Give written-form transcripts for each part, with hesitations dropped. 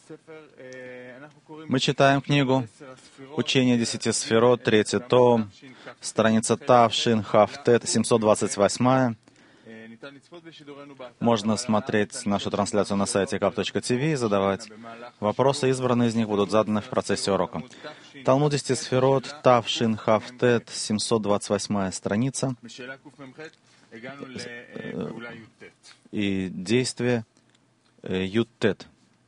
Мы читаем книгу «Учение 10 сферот», 3 том, страница Тав, Шин, Хав, Тет, 728. Можно смотреть нашу трансляцию на сайте kaf.tv и задавать вопросы. Избранные из них будут заданы в процессе урока. Талмуд 10 сферот, Тав, Шин, Хав, Тет, 728 страница. И действие Ют-Тет.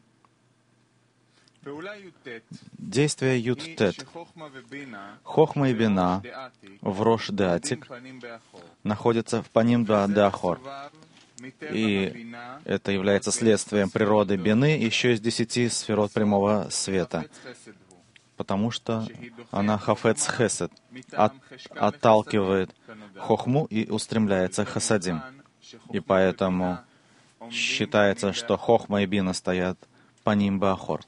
Действие Ют-Тет. Хохма и Бина в Рош-де-Атик находятся в Паним-де-Ахор. И это является следствием природы Бины еще из 10 сферот прямого света, потому что она Хафец Хесед, отталкивает Хохму и устремляется к Хасадим. И поэтому считается, что Хохма и Бина стоят Паним-де-Ахор.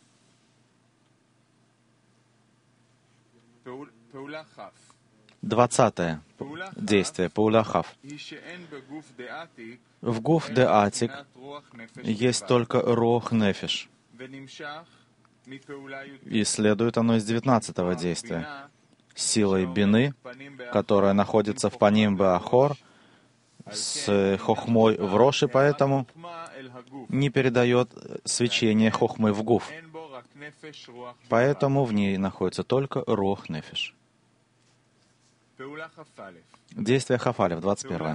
20 действие, Пауля Хав. В Гуф де Атик есть только Руах Нефиш. И следует оно из 19 действия. Силой Бины, которая находится в Паним Беахор, с Хохмой в Рош, и поэтому не передает свечение Хохмы в Гуф. Поэтому в ней находится только Руах Нефиш. Действие Хафалев, 21.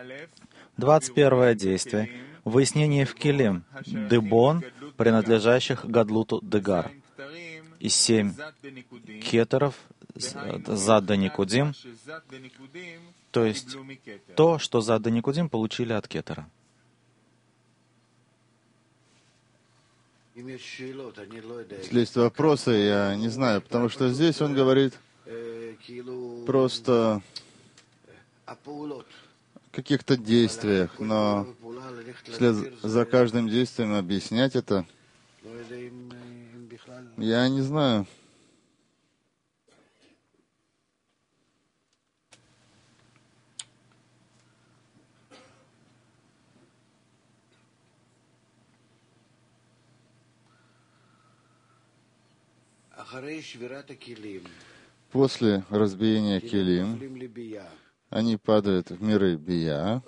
21 действие. Выяснение в Килим, Дебон, принадлежащих Гадлуту Дегар. И 7 кетеров, Зад да Никудим, то есть то, что Зад да Никудим получили от кетера. Если есть вопросы, я не знаю, потому что здесь он говорит просто о каких-то действиях, но вслед за каждым действием объяснять это, я не знаю. После разбиения килим, они падают в миры Бия.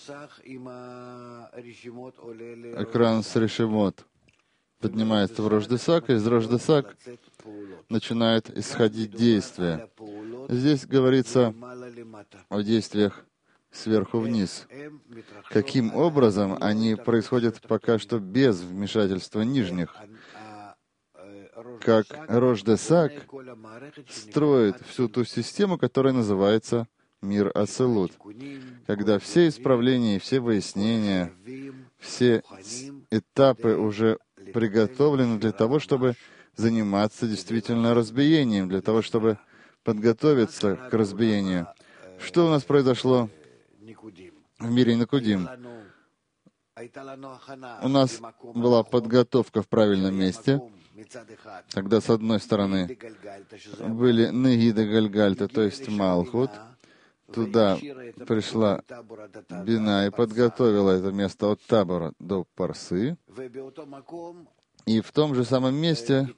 Экран с решимот поднимается в Рош-де-Сак, и из Рош-де-Сак начинает исходить действия. Здесь говорится о действиях сверху вниз. Каким образом они происходят пока что без вмешательства нижних? Как Рош-де-Сак строит всю ту систему, которая называется мир Ацелут, когда все исправления, все выяснения, все этапы уже приготовлены для того, чтобы заниматься действительно разбиением, для того, чтобы подготовиться к разбиению. Что у нас произошло в мире Никудим? У нас была подготовка в правильном месте, когда, с одной стороны, были Негида Гальгальта, то есть Малхут. Туда пришла Бина и подготовила это место от Табора до Парсы. И в том же самом месте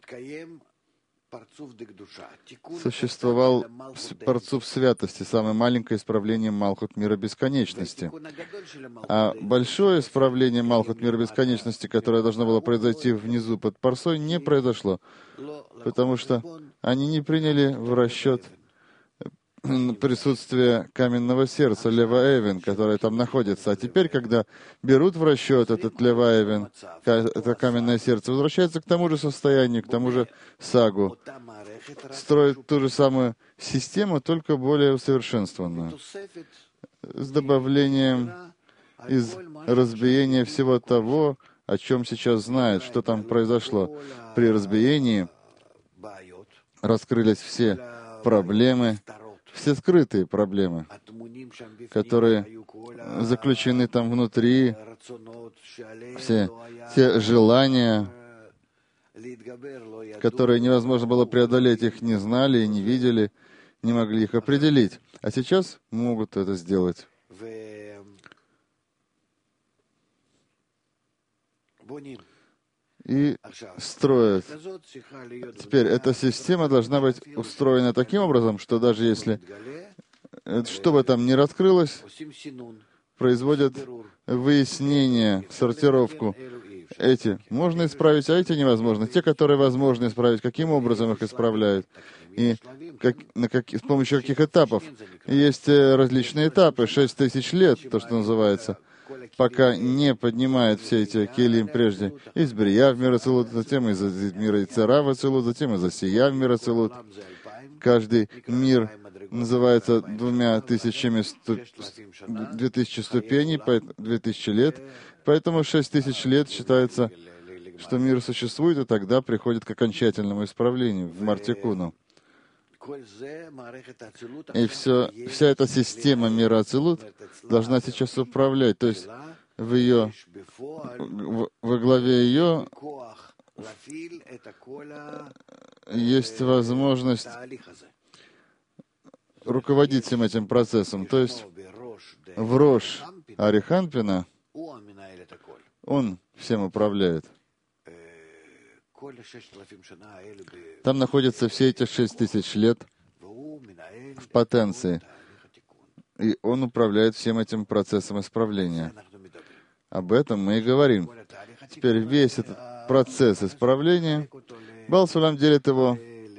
существовал Парцуф святости, самое маленькое исправление Малхут мира бесконечности. А большое исправление Малхут мира бесконечности, которое должно было произойти внизу под Парсой, не произошло, потому что они не приняли в расчет присутствие каменного сердца, Лева Эвен, которое там находится. А теперь, когда берут в расчет этот Лева Эвен, это каменное сердце, возвращается к тому же состоянию, к тому же сагу, строит ту же самую систему, только более усовершенствованную, с добавлением из разбиения всего того, о чем сейчас знает, что там произошло. При разбиении раскрылись все проблемы, все скрытые проблемы, которые заключены там внутри, все те желания, которые невозможно было преодолеть, их не знали и не видели, не могли их определить. А сейчас могут это сделать. и строят. Теперь эта система должна быть устроена таким образом, что даже если, что бы там ни раскрылось, производят выяснение, сортировку. Эти можно исправить, а эти невозможно. Те, которые возможно исправить, каким образом их исправляют? И с помощью каких этапов? Есть различные этапы, 6000 лет, то, что называется, пока не поднимает все эти келим прежде. Из Брия в мир Ацилут, затем из мира Ицера в Ацилут, затем из Осия в мир Ацилут. Каждый мир называется 2000 ступеней, 2000 лет. Поэтому 6000 лет считается, что мир существует, и тогда приходит к окончательному исправлению, в Мартикуну. И вся эта система мира Ацилут должна сейчас управлять. То есть во главе ее есть возможность руководить всем этим процессом. То есть в Рош Ариханпина он всем управляет. Там находятся все эти 6000 лет в потенции. И он управляет всем этим процессом исправления. Об этом мы и говорим. Теперь весь этот процесс исправления, Баал Сулам делит его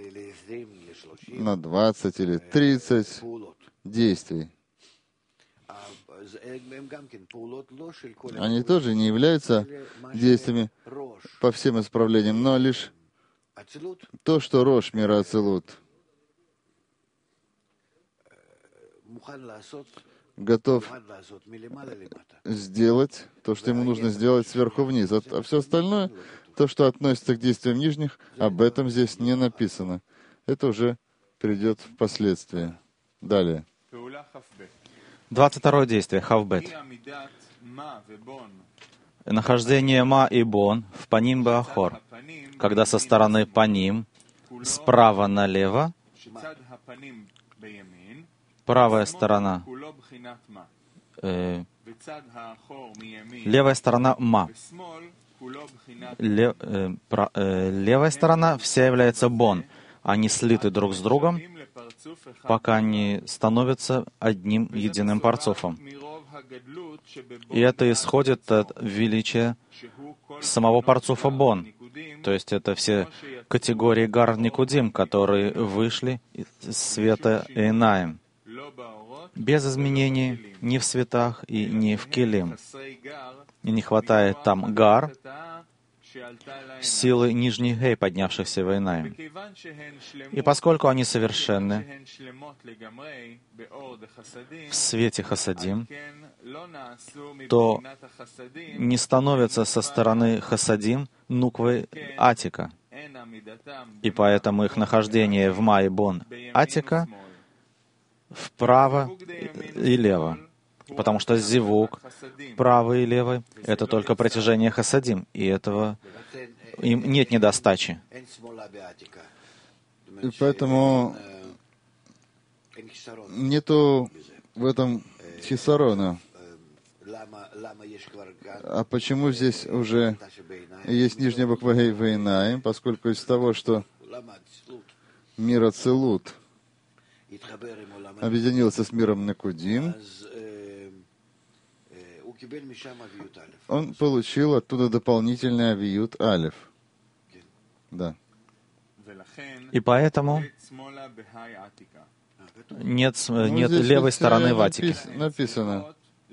на 20 или 30 действий. Они тоже не являются действиями по всем исправлениям, но лишь то, что Рош мира Ацилут готов сделать, то, что ему нужно сделать сверху вниз. А все остальное, то, что относится к действиям нижних, об этом здесь не написано. Это уже придет впоследствии. Далее. 22 действие, Хавбет. Нахождение Ма и Бон в Паним Беахор, когда со стороны Паним, справа налево, правая сторона, левая сторона Ма. Левая сторона вся является Бон. Они слиты друг с другом, пока не становятся одним единым парцофом. И это исходит от величия самого парцофа Бон. То есть это все категории Гар Никудим, которые вышли из света Эйнаим. Без изменений ни в светах и ни в Келим. И не хватает там Гар, силы нижних Гей, поднявшихся в Эйнаим. И поскольку они совершенны в свете Хасадим, то не становятся со стороны Хасадим нуквой Атика. И поэтому их нахождение в Ма и Бон Атика вправо и лево. Потому что зивук, правый и левый, это только протяжение Хасадим, и этого им нет недостачи. И поэтому нету в этом хисарона. А почему здесь уже есть нижняя буква Гей Вейнаим? Поскольку из того, что мир Ацилут объединился с миром Никудим, он получил оттуда дополнительный авиют Алиф. Да. И поэтому нет левой стороны в Атике. Написано.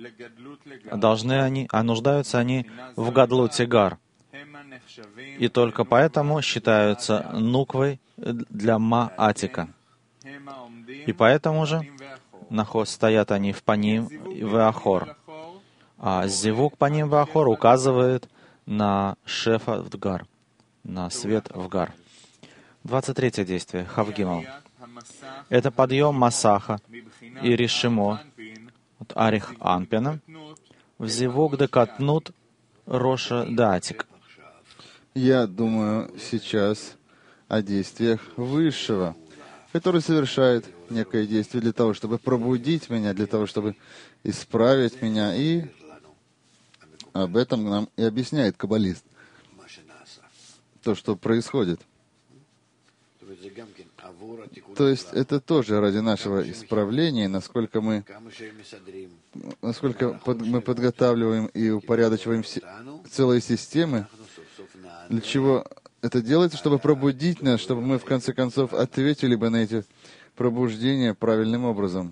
Нуждаются они в Гадлуте Гар. И только поэтому считаются нуквой для Ма Атика. И поэтому же стоят они в Паним и Веахор. А зивук Паним Веахор указывает на Шефа в Гар, на свет в Гар. 23 действие, Хавгимал. Это подъем Масаха и Ришимо от Арих Анпина в зивук декатнут Роша Датик. Я думаю сейчас о действиях Высшего, который совершает некое действие для того, чтобы пробудить меня, для того, чтобы исправить меня. И об этом нам и объясняет каббалист. то, что происходит. То есть это тоже ради нашего исправления, насколько мы подготавливаем и упорядочиваем целые системы. Для чего это делается? Чтобы пробудить нас, чтобы мы в конце концов ответили бы на эти пробуждения правильным образом.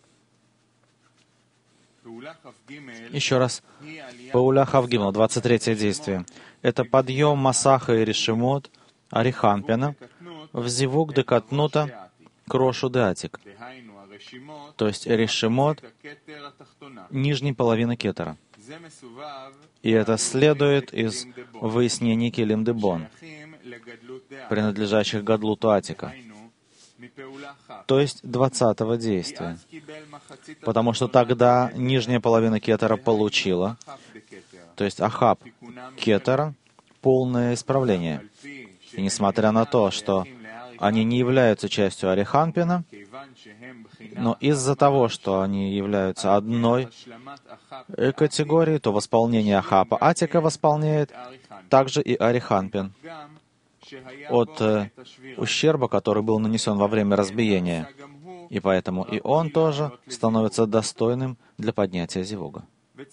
Еще раз. Пауля Хавгимл, 23 действие. Это подъем Масаха и Решимот, Арихампина, в Зивук де Катнута, Крошу де Атик. То есть Решимот нижней половины кетера. И это следует из выяснений Келим де Бон, принадлежащих Гадлуту Атика. То есть 20-го действия. Потому что тогда нижняя половина кетера получила, то есть Ахаб кетера, полное исправление. И несмотря на то, что они не являются частью Ариханпина, но из-за того, что они являются одной категорией, то восполнение Ахапа Атика восполняет также и Ариханпин от ущерба, который был нанесен во время разбиения. И поэтому и он тоже становится достойным для поднятия зивуга.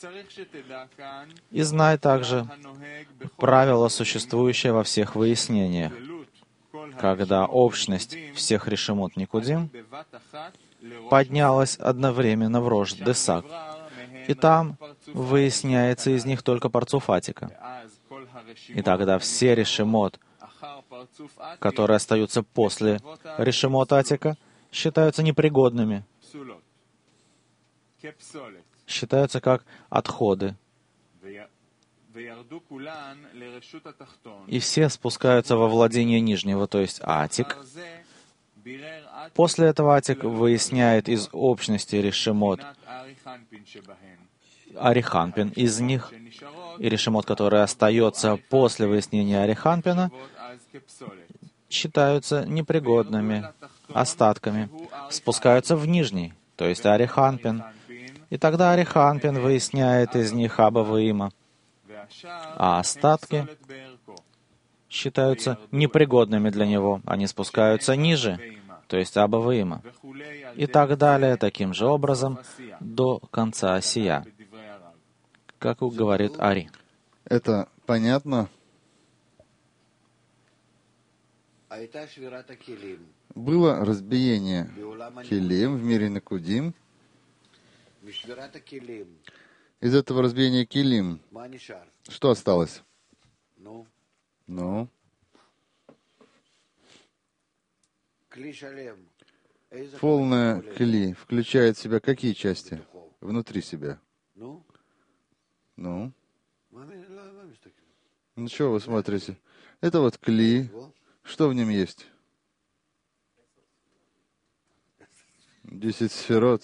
И знай также правило, существующее во всех выяснениях, когда общность всех решимот Никудим поднялась одновременно в Рош Десак, и там выясняется из них только парцуф Атика. И тогда все решимот, которые остаются после решимот Атика, считаются непригодными, считаются как отходы. И все спускаются во владение нижнего, то есть Атик. После этого Атик выясняет из общности решимот Ариханпин из них, и решимот, который остается после выяснения Ариханпина, считаются непригодными, остатками, спускаются в нижний, то есть Ариханпин. И тогда Ариханпин выясняет из них Аба Има, а остатки считаются непригодными для него, они спускаются ниже, то есть Аба Има. И так далее, таким же образом, до конца Осия, как говорит Ари. Это понятно? Было разбиение Келим в мире Никудим. Из этого разбиения Келим что осталось? Ну? Полная Кли включает в себя какие части? Внутри себя. Ну? Ну, что вы смотрите? Это вот Кли. Что в нем есть? 10 сферот.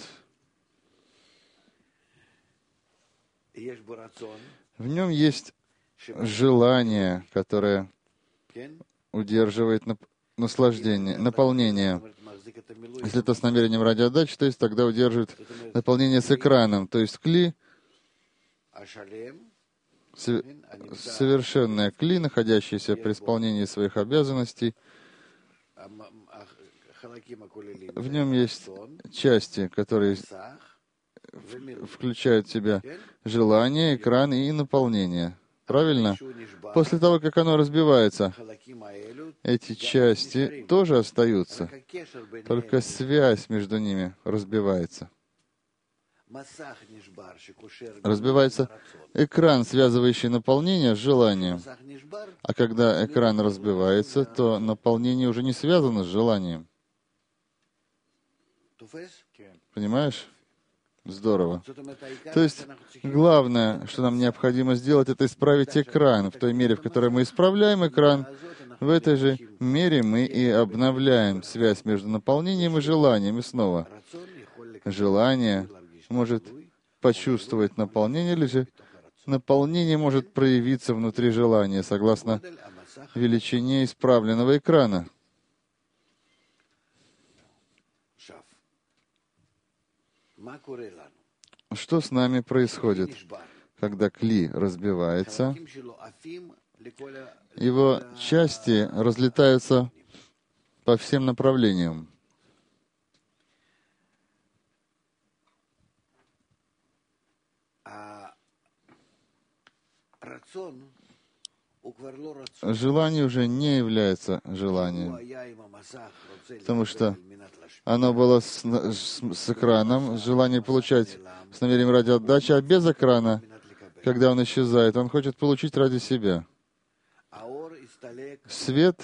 В нем есть желание, которое удерживает наслаждение, наполнение. Если это с намерением ради отдачи, то есть тогда удерживает наполнение с экраном. То есть Кли, совершенная Кли, находящаяся при исполнении своих обязанностей, в нем есть части, которые включают в себя желание, экран и наполнение. Правильно? После того, как оно разбивается, эти части тоже остаются, только связь между ними разбивается. Разбивается экран, связывающий наполнение с желанием. А когда экран разбивается, то наполнение уже не связано с желанием. Понимаешь? Здорово. То есть, главное, что нам необходимо сделать, это исправить экран. В той мере, в которой мы исправляем экран, в этой же мере мы и обновляем связь между наполнением и желанием. И снова, желание может почувствовать наполнение, или же наполнение может проявиться внутри желания, согласно величине исправленного экрана. Что с нами происходит, когда Кли разбивается? его части разлетаются по всем направлениям. Желание уже не является желанием, потому что оно было с экраном, желание получать с намерением ради отдачи, а без экрана, когда он исчезает, он хочет получить ради себя. Свет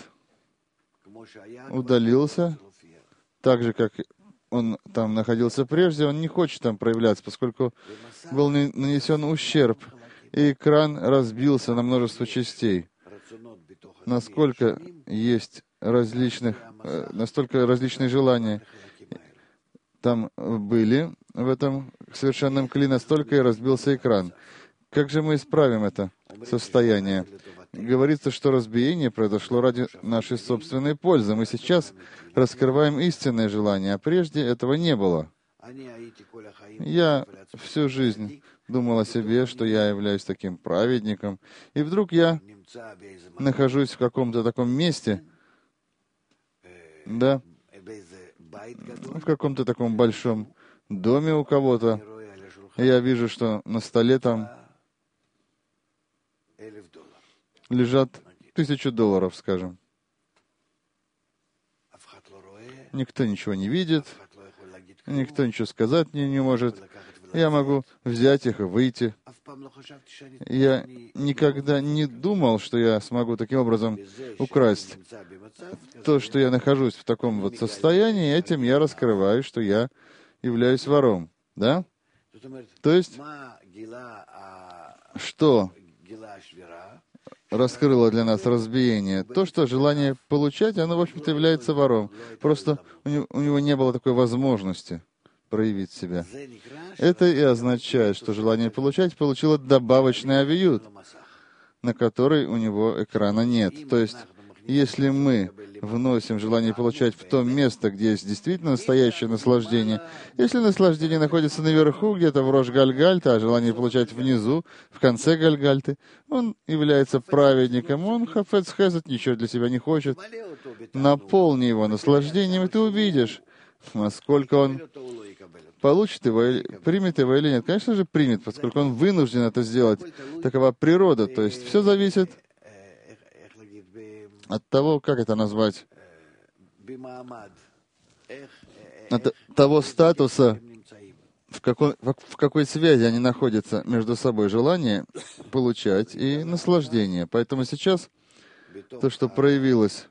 удалился, так же, как он там находился прежде, он не хочет там проявляться, поскольку был нанесен ущерб, и экран разбился на множество частей. Насколько есть настолько различные желания там были в этом совершенном кли, настолько и разбился экран. Как же мы исправим это состояние? Говорится, что разбиение произошло ради нашей собственной пользы. Мы сейчас раскрываем истинное желание, а прежде этого не было. Я всю жизнь думал о себе, что я являюсь таким праведником, и вдруг я нахожусь в каком-то таком месте, да, в каком-то таком большом доме у кого-то, и я вижу, что на столе там лежат $1000, скажем. Никто ничего не видит, никто ничего сказать мне не может. Я могу взять их и выйти. Я никогда не думал, что я смогу таким образом украсть. То, что я нахожусь в таком вот состоянии, этим я раскрываю, что я являюсь вором. Да? То есть, что раскрыло для нас разбиение? То, что желание получать, оно, в общем-то, является вором. Просто у него не было такой возможности проявить себя. Это и означает, что желание получать получило добавочный авиют, на который у него экрана нет. То есть, если мы вносим желание получать в то место, где есть действительно настоящее наслаждение, если наслаждение находится наверху, где-то в Рош Гальгальта, а желание получать внизу, в конце Гальгальты, он является праведником, он хафец хесед, ничего для себя не хочет. Наполни его наслаждением, и ты увидишь, насколько он получит его, примет его или нет. Конечно же, примет, поскольку он вынужден это сделать. Такова природа. То есть все зависит от того, как это назвать, от того статуса, в какой связи они находятся между собой, желание получать и наслаждение. Поэтому сейчас то, что проявилось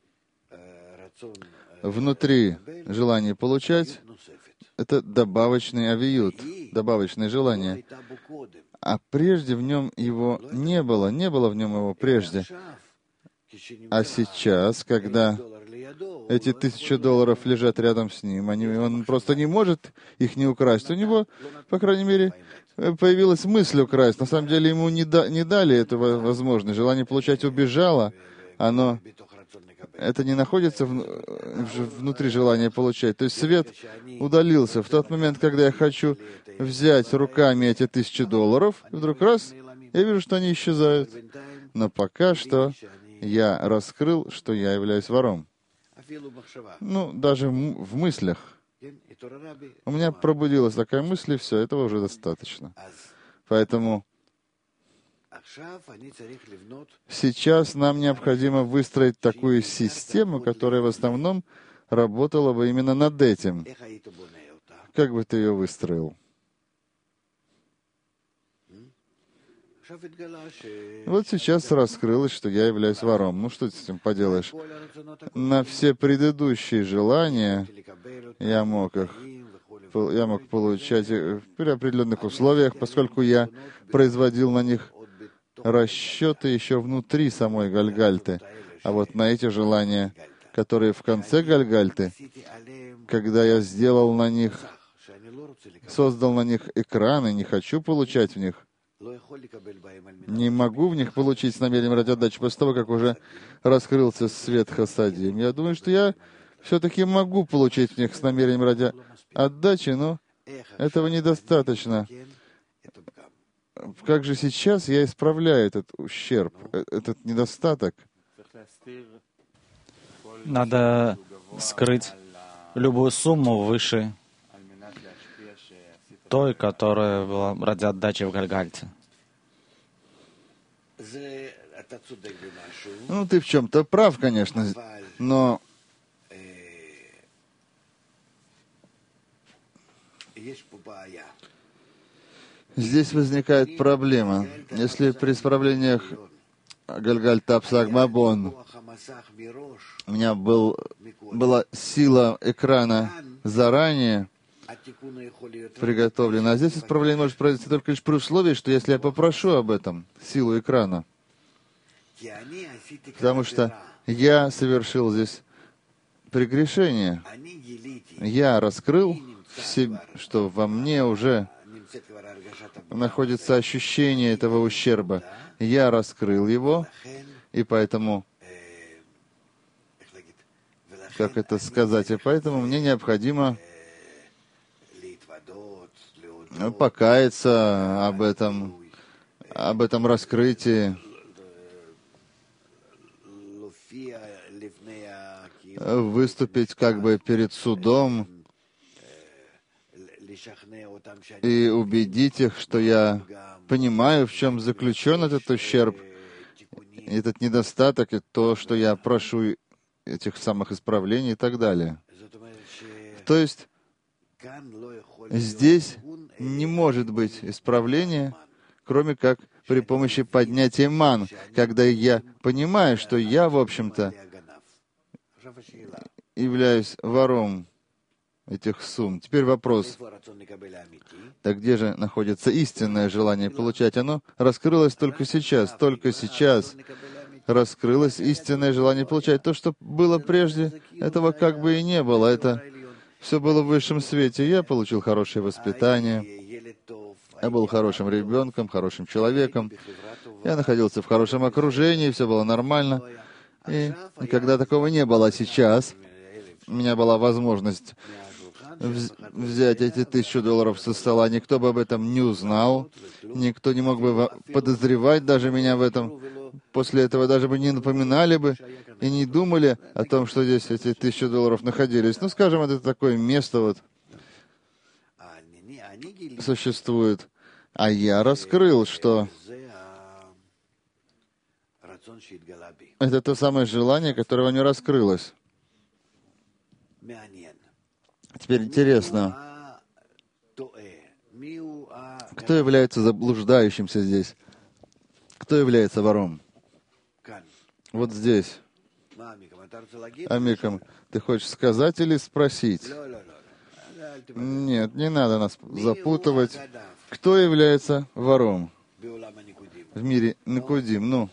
внутри желания получать, это добавочный авиют, добавочное желание. А прежде в нем его не было в нем его прежде. А сейчас, когда эти $1000 лежат рядом с ним, он просто не может их не украсть. У него, по крайней мере, появилась мысль украсть. На самом деле ему не дали эту возможность. Желание получать убежало. Это не находится внутри желания получать. То есть свет удалился. В тот момент, когда я хочу взять руками эти $1000, вдруг раз, я вижу, что они исчезают. Но пока что я раскрыл, что я являюсь вором. Даже в мыслях. У меня пробудилась такая мысль, и все, этого уже достаточно. Поэтому сейчас нам необходимо выстроить такую систему, которая в основном работала бы именно над этим. Как бы ты ее выстроил? Вот сейчас раскрылось, что я являюсь вором. Ну что ты с этим поделаешь? На все предыдущие желания я мог получать при определенных условиях, поскольку я производил на них расчеты еще внутри самой Гальгальты. А вот на эти желания, которые в конце Гальгальты, когда я создал на них экраны, не хочу получать в них, не могу в них получить с намерением ради отдачи после того, как уже раскрылся свет Хасадим. Я думаю, что я все-таки могу получить в них с намерением ради отдачи, но этого недостаточно. как же сейчас я исправляю этот ущерб, этот недостаток? Надо скрыть любую сумму выше той, которая была ради отдачи в Гальгальте. Ну, ты в чем-то прав, конечно, но здесь возникает проблема. Если при исправлениях Гальгальта Псак Мабон у меня была сила экрана заранее приготовлена, а здесь исправление может произойти только лишь при условии, что если я попрошу об этом, силу экрана, потому что я совершил здесь прегрешение. Я раскрыл, что во мне уже находится ощущение этого ущерба. Я раскрыл его, и поэтому, как это сказать, и поэтому мне необходимо покаяться об этом раскрытии, выступить как бы перед судом и убедить их, что я понимаю, в чем заключен этот ущерб, этот недостаток, и то, что я прошу этих самых исправлений и так далее. То есть здесь не может быть исправления, кроме как при помощи поднятия ман, когда я понимаю, что я, в общем-то, являюсь вором этих сумм. Теперь вопрос. Так где же находится истинное желание получать? Оно раскрылось только сейчас раскрылось истинное желание получать. То, что было прежде, этого как бы и не было. Это все было в высшем свете. Я получил хорошее воспитание. Я был хорошим ребенком, хорошим человеком. Я находился в хорошем окружении, все было нормально. И никогда такого не было. А сейчас у меня была возможность взять эти $1000 со стола. Никто бы об этом не узнал. Никто не мог бы подозревать даже меня в этом. После этого даже бы не напоминали бы и не думали о том, что здесь эти $1000 находились. Ну, скажем, это такое место вот существует. А я раскрыл, что это то самое желание, которое во мне раскрылось. Теперь интересно, кто является заблуждающимся здесь? Кто является вором? Вот здесь. Амикам, ты хочешь сказать или спросить? Нет, не надо нас запутывать. Кто является вором в мире Никудим? Ну,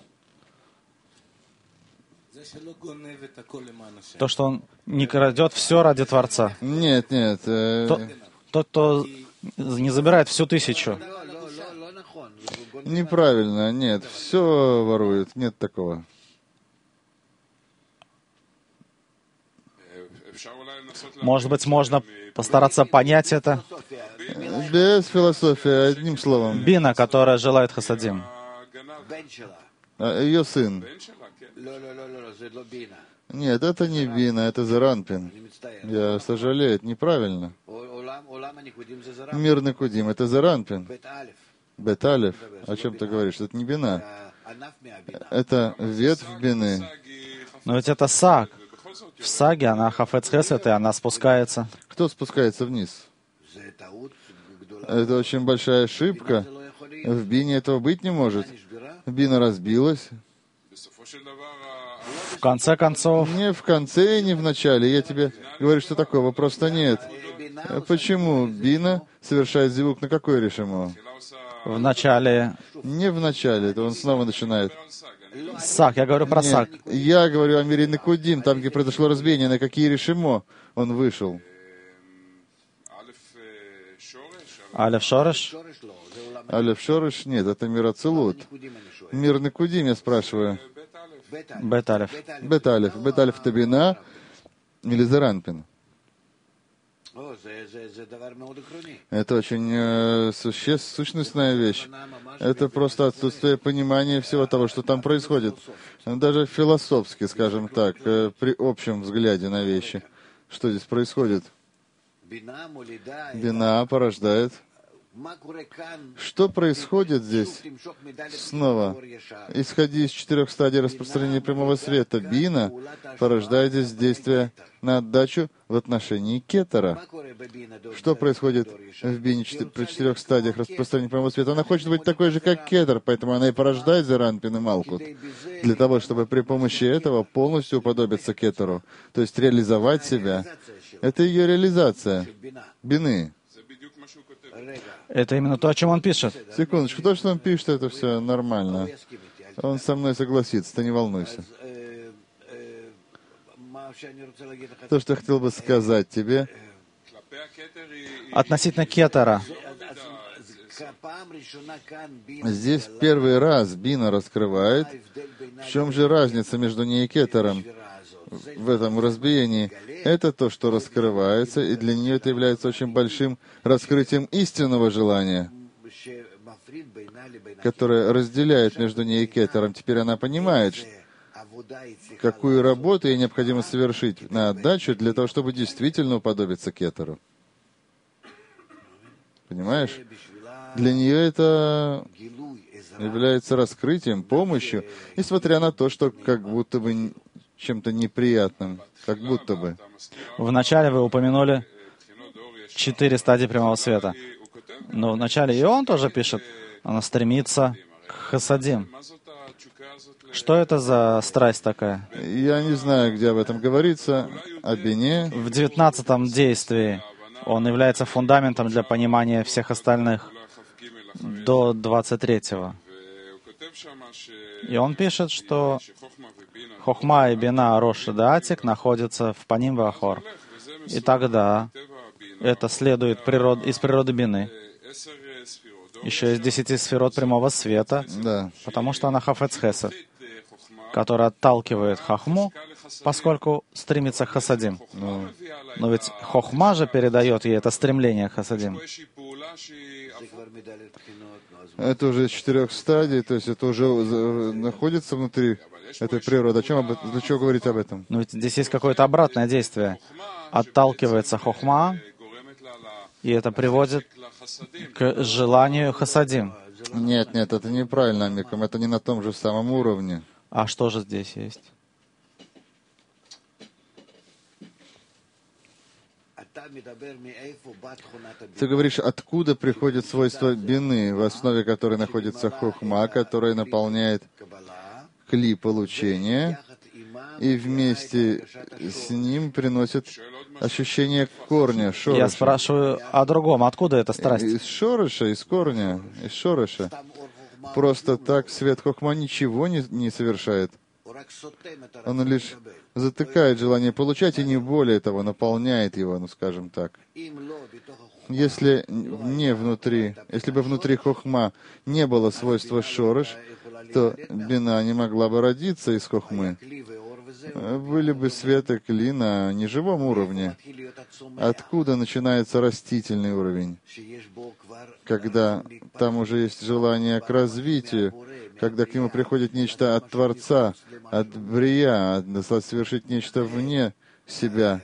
То, что он не крадет все ради Творца. нет. Тот, кто не забирает всю 1000. Неправильно, нет. Все ворует, нет такого. Может быть, можно постараться понять это. Без философии, одним словом. Бина, которая желает хасадим. Ее сын. Нет, это не Бина, это Заранпин. Я сожалею, это неправильно. Мир Никудим, это Заранпин. Бет-Алеф. О чем ты говоришь? Это не Бина. Это ветвь Бины. Но ведь это саг. В саге она хафец хесед, и она спускается. Кто спускается вниз? Это очень большая ошибка. В Бине этого быть не может. Бина разбилась. В конце концов, Не в конце и не в начале. Я тебе говорю, что такого просто нет. Почему Бина совершает зивук на какой решимо? в начале Не в начале, это он снова начинает. саг. Я говорю про саг. Нет, я говорю о мире Никудим, там, где произошло разбиение, на какие решимо он вышел. Алеф Шореш? Алеф Шореш, нет, это мир Ацилут. Мир Никудим, я спрашиваю. Бет Алеф. Бет-Алеф. Бет-Алеф это Бина или Заранпин? Это очень сущностная вещь. Это просто отсутствие понимания всего того, что там происходит. Даже философски, скажем так, при общем взгляде на вещи. Что здесь происходит? Бина порождает. Что происходит здесь? Снова, исходя из 4 стадий распространения прямого света, бина порождает здесь действие на отдачу в отношении кетера. Что происходит в бине при 4 стадиях распространения прямого света? Она хочет быть такой же, как кетер, поэтому она и порождает Зеранпин и Малкут, для того, чтобы при помощи этого полностью уподобиться кетеру, то есть реализовать себя. Это ее реализация бины. Это именно то, о чем он пишет. Секундочку, то, что он пишет, это все нормально. Он со мной согласится, ты не волнуйся. То, что я хотел бы сказать тебе, относительно кетера. Здесь первый раз бина раскрывает, в чем же разница между ней и кетером в этом разбиении. Это то, что раскрывается, и для нее это является очень большим раскрытием истинного желания, которое разделяет между ней и кетером. Теперь она понимает, какую работу ей необходимо совершить на отдачу для того, чтобы действительно уподобиться кетеру. Понимаешь? Для нее это является раскрытием, помощью, несмотря на то, что как будто бы чем-то неприятным, как будто бы. Вначале вы упомянули 4 стадии прямого света. Но вначале и он тоже пишет, она стремится к хасадим. Что это за страсть такая? Я не знаю, где об этом говорится, о бине. В 19-м действии он является фундаментом для понимания всех остальных до 23-го. И он пишет, что Хохма и Бина, Рош и Атик находятся в Паним Вахор. И тогда это следует из природы Бины. Еще из 10 сферот прямого света, Да. потому что она Хафец Хесед, который отталкивает Хохму, поскольку стремится к Хасадим. Но ведь Хохма же передает ей это стремление к Хасадим. Это уже из 4 стадий, то есть это уже находится внутри этой природы. Для чего говорить об этом? Но ведь здесь есть какое-то обратное действие. Отталкивается Хохма, и это приводит к желанию Хасадим. Нет, это неправильно, Амикам, это не на том же самом уровне. А что же здесь есть? Ты говоришь, откуда приходит свойство бины, в основе которой находится хохма, которая наполняет кли получения, и вместе с ним приносит ощущение корня, шороша. Я спрашиваю о другом. Откуда эта страсть? Из шороша, из корня, из шороша. Просто так свет хохма ничего не совершает. Он лишь затыкает желание получать, и не более того, наполняет его, скажем так. Если бы внутри хохма не было свойства шорош, то бина не могла бы родиться из хохмы. Были бы свет и кли на неживом уровне. Откуда начинается растительный уровень? Когда там уже есть желание к развитию, когда к нему приходит нечто от Творца, от Брия, совершить нечто вне себя.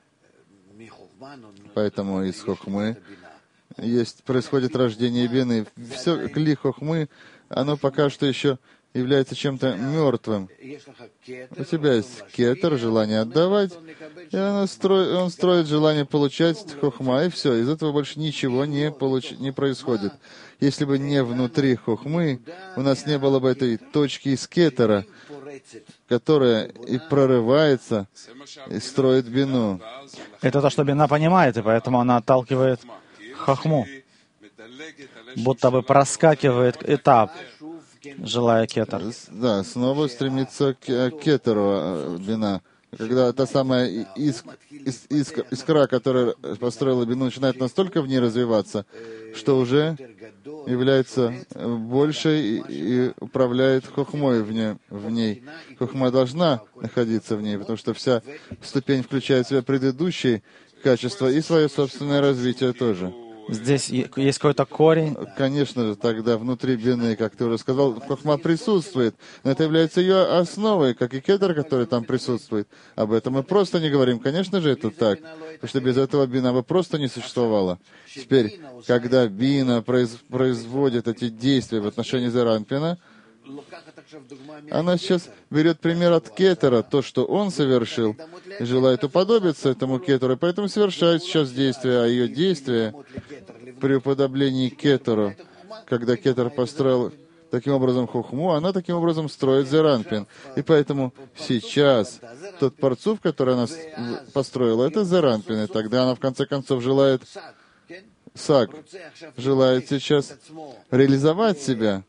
Поэтому из хохмы происходит рождение бины. Все кли хохмы, оно пока что еще является чем-то мертвым. У тебя есть кетер, желание отдавать, и он строит желание получать хохма, и все. Из этого больше ничего не происходит. Если бы не внутри хохмы, у нас не было бы этой точки из кетера, которая и прорывается, и строит бину. Это то, что бина понимает, и поэтому она отталкивает хохму, будто бы проскакивает этап, желая кетер. Да, снова стремится к кетеру бина. Когда та самая искра, которая построила бину, начинает настолько в ней развиваться, что уже является большей и управляет хохмой в ней. Хохма должна находиться в ней, потому что вся ступень включает в себя предыдущие, качества и свое собственное развитие тоже. Здесь есть какой-то корень. Конечно же, тогда внутри бины, как ты уже сказал, хохма присутствует, но это является ее основой, как и кетер, который там присутствует. Об этом мы просто не говорим. Конечно же, это так, потому что без этого бина бы просто не существовало. Теперь, когда бина производит эти действия в отношении Зеранпина, она сейчас берет пример от кетера, то, что он совершил, и желает уподобиться этому кетеру, и поэтому совершает сейчас действия, а ее действия при уподоблении кетеру, когда кетер построил таким образом хохму, она таким образом строит Зеранпин. И поэтому сейчас тот парцуф, который она построила, это Зеранпин, и тогда она в конце концов желает саг, желает сейчас реализовать себя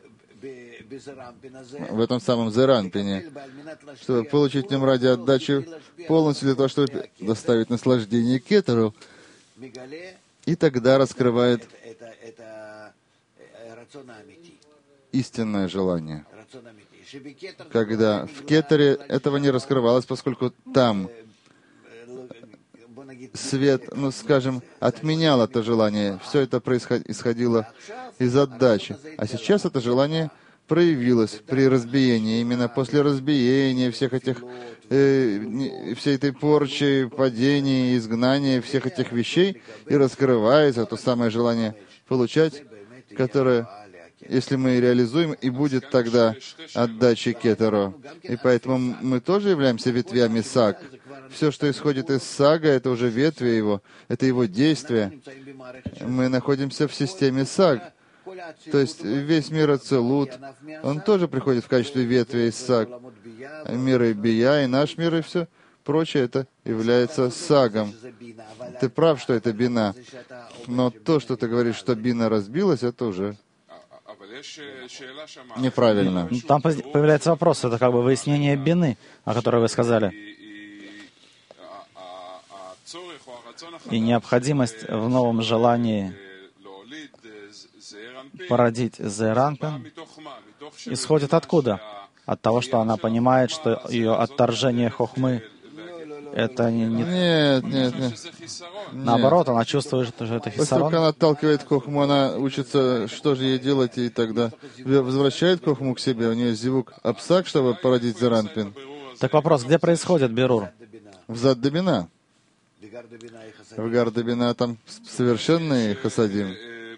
в этом самом Зеранпине, чтобы получить в нем ради отдачи полностью для того, чтобы доставить наслаждение кетеру, и тогда раскрывает истинное желание. Когда в кетере этого не раскрывалось, поскольку там свет, скажем, отменял это желание, все это исходило из отдачи. А сейчас это желание проявилось при разбиении. Именно после разбиения всех этих, всей этой порчи, падений, изгнания, всех этих вещей, и раскрывается то самое желание получать, которое, если мы реализуем, и будет тогда отдачей кетеру. И поэтому мы тоже являемся ветвями саг. Все, что исходит из сага, это уже ветви его, это его действия. Мы находимся в системе саг. То есть весь мир Ацилут, он тоже приходит в качестве ветви из саг. Мир и Бия, и наш мир, и все прочее, это является сагом. Ты прав, что это бина. Но то, что ты говоришь, что бина разбилась, это уже неправильно. Там появляется вопрос, это как бы выяснение бины, о которой вы сказали. И необходимость в новом желании породить Зеранпин исходит откуда? От того, что она понимает, что ее отторжение хохмы — это не... Нет. Наоборот, она чувствует, что это хисарон. Поскольку она отталкивает хохму, она учится, что же ей делать, и тогда возвращает хохму к себе. У нее зивук апсак, чтобы породить Зеранпин. Так вопрос, где происходит бирур? В Зад-Дебина. В Гар-Дебина там совершенный хасадим.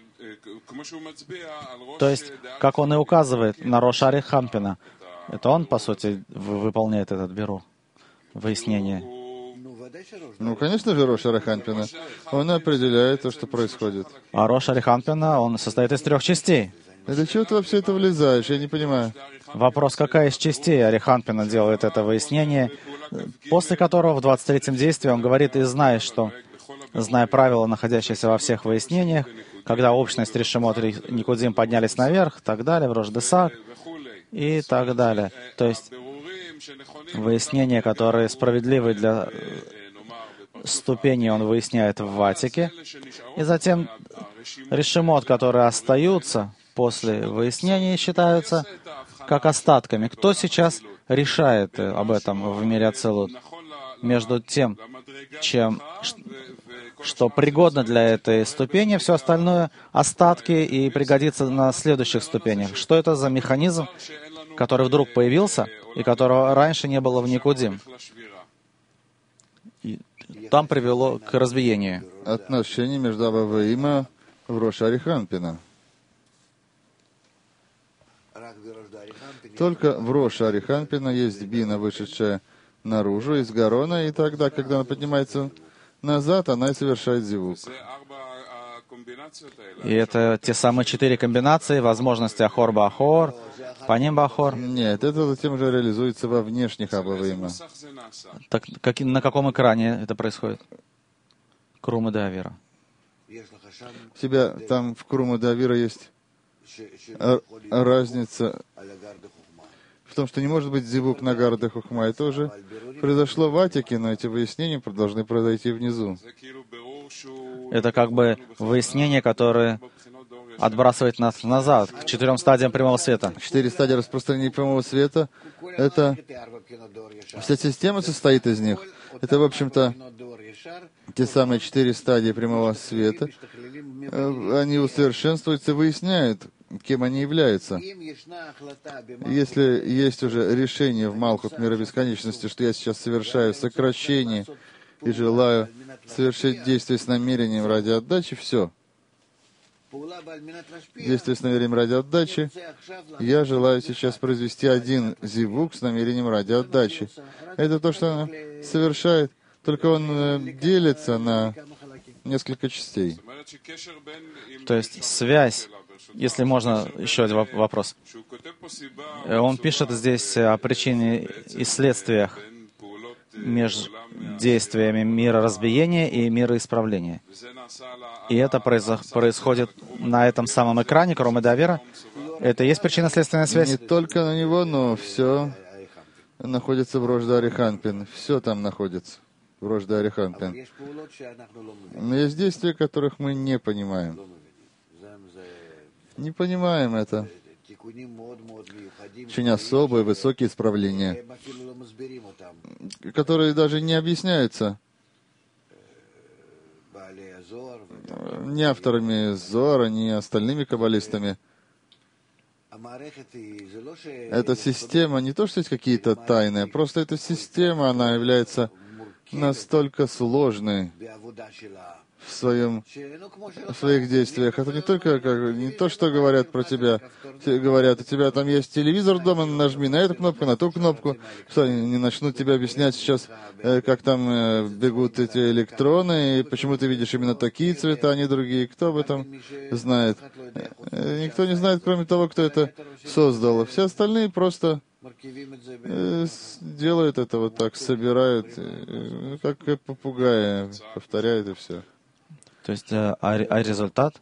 То есть, как он и указывает на Рош Арихампина, это он, по сути, выполняет этот бирур, выяснение. Конечно же, Рош Арихампина. Он определяет то, что происходит. А Рош Арихампина, он состоит из 3 частей. Для чего ты во все это влезаешь? Я не понимаю. Вопрос, какая из частей Арихампина делает это выяснение, после которого в 23-м действии он говорит: «И знай, что, зная правила, находящиеся во всех выяснениях, когда общность Ришимот и Никудим поднялись наверх, так далее, в Рош-Десак и так далее». То есть выяснения, которые справедливы для ступени, он выясняет в Ватике. И затем Ришимот, которые остаются после выяснения, считаются как остатками. Кто сейчас решает об этом в мире Ацилут? Между тем, что пригодно для этой ступени, все остальное — остатки и пригодится на следующих ступенях. Что это за механизм, который вдруг появился и которого раньше не было в Никудим? И там привело к разбиению. Отношения между Абба и Има в Рош Арихампина. Только в Рош Арихампина есть бина, вышедшая наружу из Гарона, и тогда, когда она поднимается назад, она и совершает зивук. И это те самые 4 комбинации, возможности Ахор-Бахор, Паним-Бахор. Нет, это затем уже реализуется во внешних Абба. Так на каком экране это происходит? Крума де Авира. У тебя там в Крума де Авира есть разница в том, что не может быть зивук на Гар де Хохма. Это уже произошло в Атике, но эти выяснения должны произойти внизу. Это как бы выяснения, которые отбрасывает нас назад, к 4 стадиям прямого света. 4 стадии распространения прямого света — это вся система состоит из них. Это, в общем-то, те самые 4 стадии прямого света. Они усовершенствуются, выясняют, кем они являются. Если есть уже решение в Малхут мира бесконечности, что я сейчас совершаю сокращение и желаю совершить действие с намерением ради отдачи, все. Действие с намерением ради отдачи, я желаю сейчас произвести один зивук с намерением ради отдачи. Это то, что он совершает, только он делится на несколько частей. То есть связь, если можно, еще один вопрос. Он пишет здесь о причине и следствиях между действиями мира разбиения и мира исправления. И это происходит на этом самом экране, кроме Давера. Это и есть причинно-следственная связь? Не только на него, но все находится в Рош Ариханпин. Все там находится в Рош Ариханпин. Но есть действия, которых мы не понимаем. Не понимаем это. Очень особые, высокие исправления, которые даже не объясняются ни авторами Зоара, ни остальными каббалистами. Эта система не то, что есть какие-то тайны, просто эта система, она является настолько сложной в своих действиях. Это не только не то, что говорят про тебя. Говорят, у тебя там есть телевизор дома, нажми на эту кнопку, на ту кнопку. Что, они не начнут тебе объяснять сейчас, как там бегут эти электроны, и почему ты видишь именно такие цвета, а не другие. Кто об этом знает? Никто не знает, кроме того, кто это создал. Все остальные просто делают это вот так, собирают, как попугаи, повторяют и все. То есть, а результат?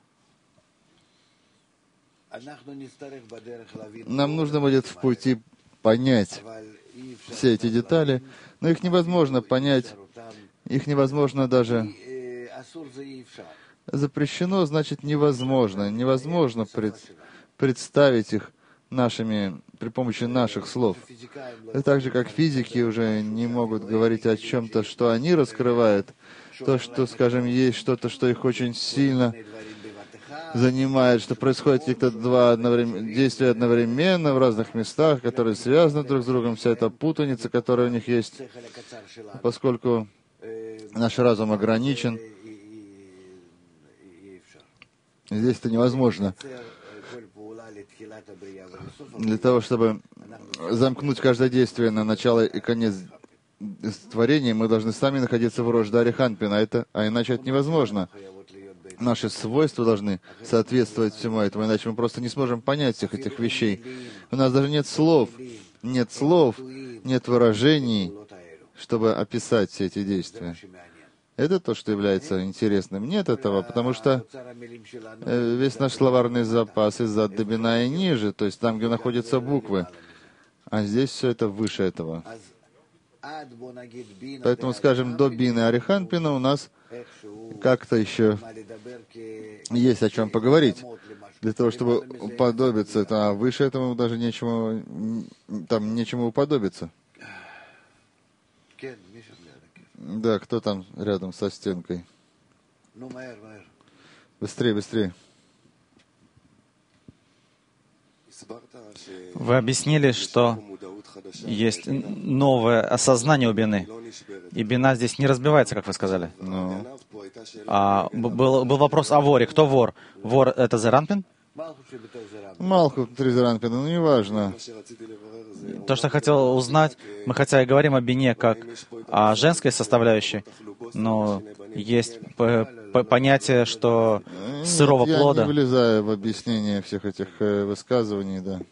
Нам нужно будет в пути понять все эти детали, но их невозможно понять, их невозможно даже... Запрещено, значит, невозможно. Невозможно представить их при помощи наших слов. И так же, как физики уже не могут говорить о чем-то, что они раскрывают, то, что, скажем, есть что-то, что их очень сильно занимает, что происходит каких-то два действия одновременно в разных местах, которые связаны друг с другом, вся эта путаница, которая у них есть, поскольку наш разум ограничен. Здесь это невозможно. Для того, чтобы замкнуть каждое действие на начало и конец творения, мы должны сами находиться в Рош Ариханпин, а иначе это невозможно. Наши свойства должны соответствовать всему этому, иначе мы просто не сможем понять всех этих вещей. У нас даже нет слов, нет выражений, чтобы описать все эти действия. Это то, что является интересным. Нет этого, потому что весь наш словарный запас из ад до бина и ниже, то есть там, где находятся буквы, а здесь все это выше этого. Поэтому, скажем, до бины Ариханпина у нас как-то еще есть о чем поговорить, для того, чтобы уподобиться, а выше этому даже нечему уподобиться. Да, кто там рядом со стенкой? Быстрее, быстрее. Вы объяснили, что есть новое осознание у бины. И бина здесь не разбивается, как вы сказали. Был вопрос о воре. Кто вор? Вор — это Зеранпин? Малхут Зеранпин, ну неважно. То, что я хотел узнать, мы хотя и говорим о бине как о женской составляющей, но есть понятие, что сырого плода... Я не влезаю в объяснение всех этих высказываний, да.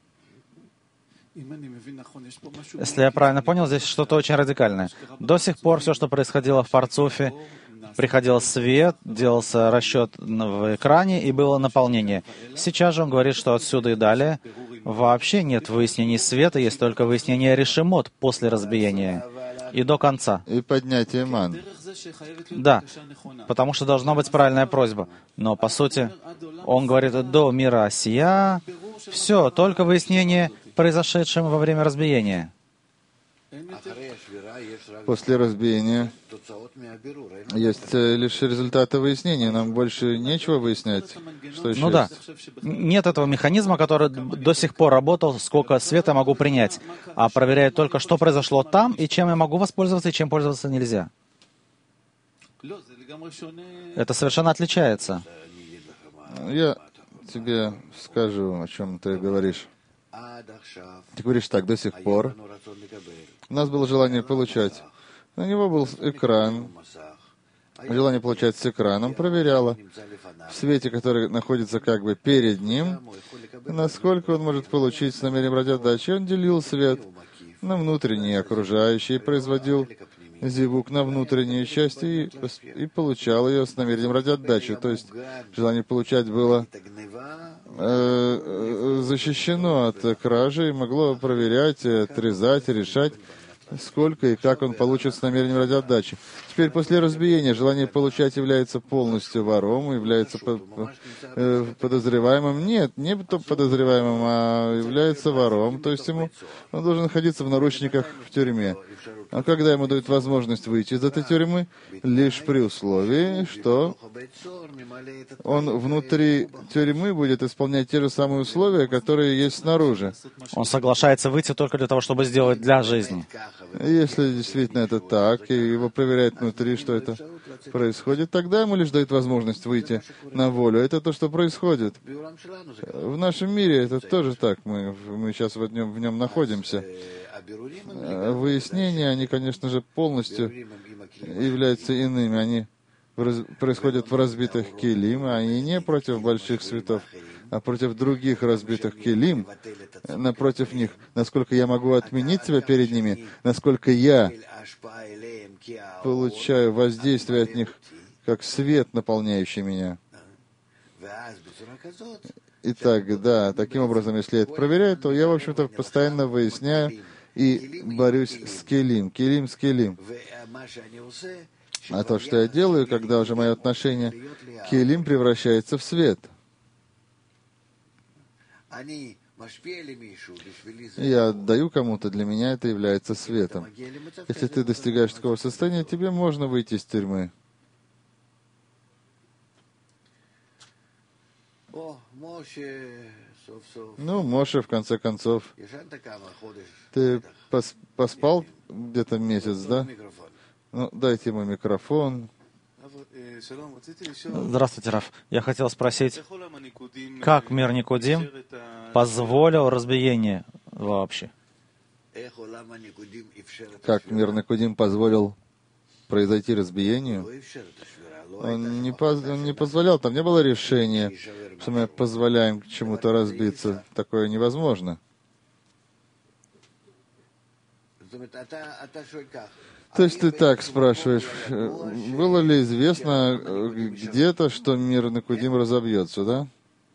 Если я правильно понял, здесь что-то очень радикальное. До сих пор все, что происходило в Парцуфе, приходил свет, делался расчет в экране и было наполнение. Сейчас же он говорит, что отсюда и далее вообще нет выяснений света, есть только выяснение решемот после разбиения и до конца. И поднятие ман. Да, потому что должна быть правильная просьба. Но, по сути, он говорит, до мира сия, все, только выяснение произошедшего во время разбиения. После разбиения есть лишь результаты выяснения. Нам больше нечего выяснять. Что еще Ну да. есть? Нет этого механизма, который до сих пор работал, сколько света могу принять, а проверяет только, что произошло там, и чем я могу воспользоваться, и чем пользоваться нельзя. Это совершенно отличается. Я тебе скажу, о чем ты говоришь. Ты говоришь так, до сих пор у нас было желание получать. На него был экран. Желание получать с экраном проверяло в свете, который находится как бы перед ним, насколько он может получить с намерением радиоотдачи. Он делил свет на внутренние окружающие, производил зивук на внутреннюю часть и получал ее с намерением радиоотдачи. То есть желание получать было защищено от кражи и могло проверять, отрезать, решать, сколько и как он получит с намерением радиоотдачи. Теперь после разбиения желание получать является полностью вором, является подозреваемым. Нет, не подозреваемым, а является вором. То есть он должен находиться в наручниках в тюрьме. А когда ему дают возможность выйти из этой тюрьмы, лишь при условии, что он внутри тюрьмы будет исполнять те же самые условия, которые есть снаружи. Он соглашается выйти только для того, чтобы сделать для жизни. Если действительно это так, и его проверяют внутри, что это происходит, тогда ему лишь дают возможность выйти на волю. Это то, что происходит. В нашем мире это тоже так. Мы сейчас в нем находимся. Выяснения, они, конечно же, полностью являются иными. Они происходят в разбитых келим, а они не против больших светов, а против других разбитых келим, напротив них. Насколько я могу отменить себя перед ними, насколько я получаю воздействие от них, как свет, наполняющий меня. Итак, да, таким образом, если я это проверяю, то я, в общем-то, постоянно выясняю и борюсь с келим с келим. А то, что я делаю, когда уже мое отношение к келим превращается в свет. Я отдаю кому-то, для меня это является светом. Если ты достигаешь такого состояния, тебе можно выйти из тюрьмы. Ну, Моше, в конце концов, ты поспал где-то месяц, да? Ну, дайте ему микрофон. Здравствуйте, Раф. Я хотел спросить, как мир Никудим позволил разбиение вообще? Как мир Никудим позволил произойти разбиению? Он не позволял, там не было решения, что мы позволяем чему-то разбиться. Такое невозможно. То есть ты так спрашиваешь, было ли известно где-то, что мир Никудим разобьется, да?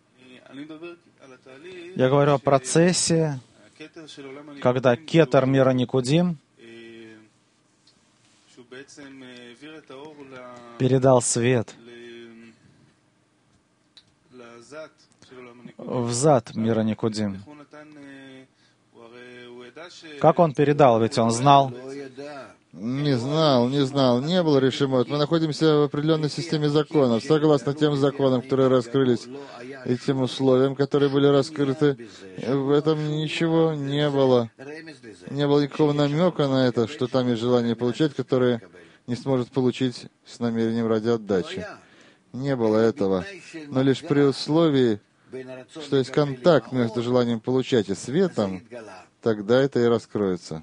Я говорю о процессе, когда кетер мира Никудим передал свет в зад мира Никудим. Как он передал? Ведь он знал. Не знал, не было решимот. Мы находимся в определенной системе законов, согласно тем законам, которые раскрылись, и тем условиям, которые были раскрыты. В этом ничего не было. Не было никакого намека на это, что там есть желание получать, которое не сможет получить с намерением ради отдачи. Не было этого. Но лишь при условии, что есть контакт между желанием получать и светом, тогда это и раскроется.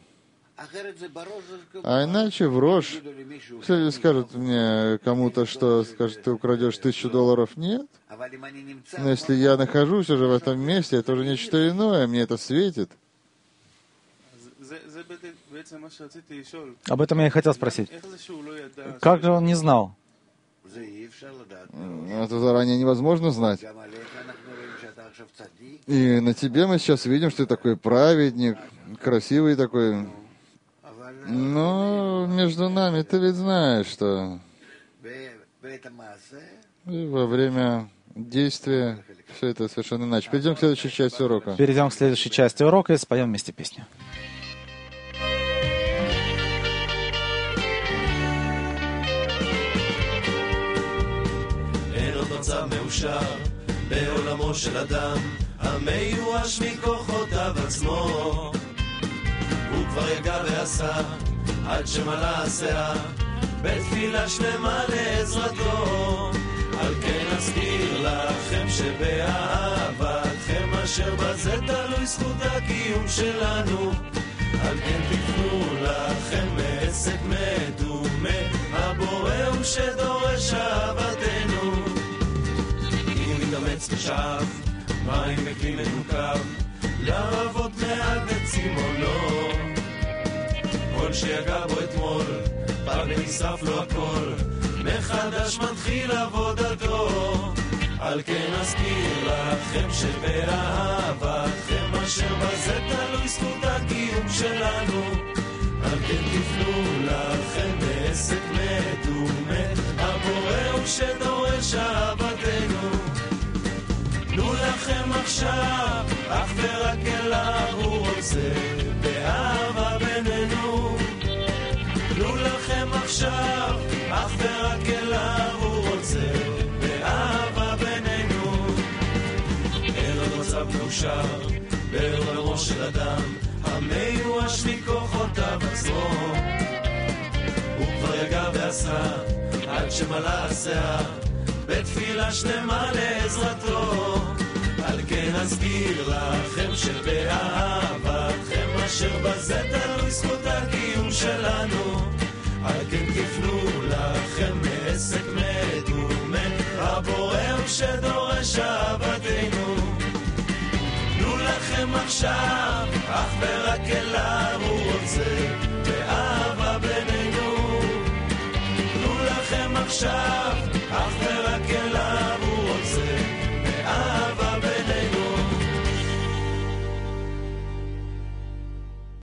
А иначе в рожь, если скажут мне кому-то, что скажет, ты украдешь $1000, нет. Но если я нахожусь уже в этом месте, это уже нечто иное, мне это светит. Об этом я и хотел спросить. Как же он не знал? Это заранее невозможно знать. И на тебе мы сейчас видим, что ты такой праведник, красивый такой. Но между нами, ты ведь знаешь, что и во время действия все это совершенно иначе. Перейдем к следующей части урока. Перейдем к следующей части урока и споем вместе песню. בעולמו של אדם המיואש מכוחותיו עצמו הוא כבר יגע ועשה עד שמלא הסאה בתפילה שלמה לעזרתו על כן אזכיר לכם שבאהבתכם אשר בזה תלוי זכות הקיום שלנו על כן תפנו לכם מעסק מדומה הבורא הוא שדורש אהבתנו מתאמץ ושאף מים בכלי מנוקב לרבות מעט בצימונו כל שיגע בו אתמול פעם ונשרף לו הכל מחדש מתחיל עבודתו על כן אזכיר לכם שבאהבתכם אשר בזה תלוי זכות הקיום שלנו על כן תפנו לכם בעסק מדומה הבורא הוא שדורש אהבתנו תנו לכם עכשיו, אך ורק אליו הוא רוצה, באהבה בינינו. תנו לכם עכשיו, אך ורק אליו הוא רוצה, באהבה בינינו. אין עוד מצב מאושר, בעולמו של אדם, המיואש מכוחותיו עצמו. הוא כבר יגע ועשה, עד שמלא הסאה. בתפילה שלמה לעזרתו על כן אזכיר לכם שבאהבתכם אשר בזה תלוי זכות הקיום שלנו על כן תפנו לכם מעסק מדומה הבורא הוא שדורש אהבתנו תנו לכם עכשיו אך ורק אליו